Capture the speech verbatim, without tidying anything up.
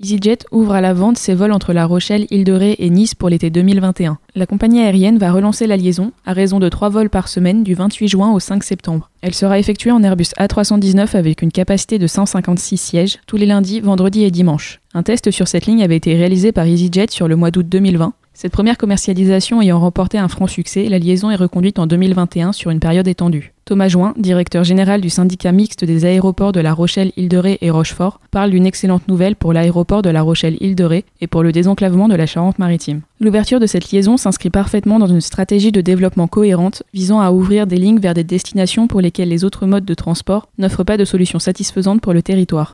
EasyJet ouvre à la vente ses vols entre La Rochelle, Île-de-Ré et Nice pour l'été deux mille vingt et un. La compagnie aérienne va relancer la liaison à raison de trois vols par semaine du vingt-huit juin au cinq septembre. Elle sera effectuée en Airbus A trois cent dix-neuf avec une capacité de cent cinquante-six sièges tous les lundis, vendredis et dimanches. Un test sur cette ligne avait été réalisé par EasyJet sur le mois d'août deux mille vingt. Cette première commercialisation ayant remporté un franc succès, la liaison est reconduite en deux mille vingt et un sur une période étendue. Thomas Join, directeur général du syndicat mixte des aéroports de La Rochelle, Île-de-Ré et Rochefort, parle d'une excellente nouvelle pour l'aéroport de La Rochelle, Île-de-Ré et pour le désenclavement de la Charente-Maritime. L'ouverture de cette liaison s'inscrit parfaitement dans une stratégie de développement cohérente visant à ouvrir des lignes vers des destinations pour lesquelles les autres modes de transport n'offrent pas de solution satisfaisante pour le territoire.